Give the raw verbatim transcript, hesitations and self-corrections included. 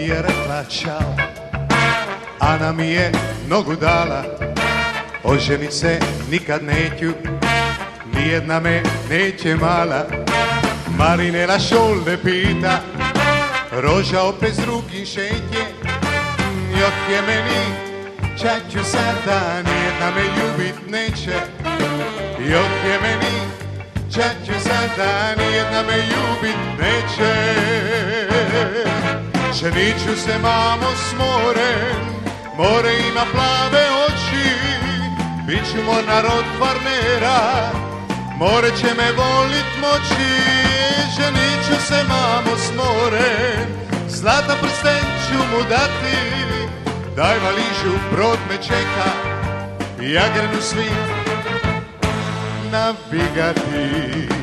je rekla čao, Ana mi je nogu dala, oženit se nikad neću, nijedna me neće mala. Marinela šolde pita, Roža opet s drugim šeće, jok je meni, čaću sada, nijedna me ljubit neće. Jok je meni, čaću sada, nijedna me ljubit neće. Ženit ću se, mamo, s morem, more ima plave oči, bit ću mornar od Kvarnera, more će me volit moći. Ženit ću se, mamo, s morem, zlata prsten ću mu dati, daj valižu, brod me čeka, ja grenu svi navigati.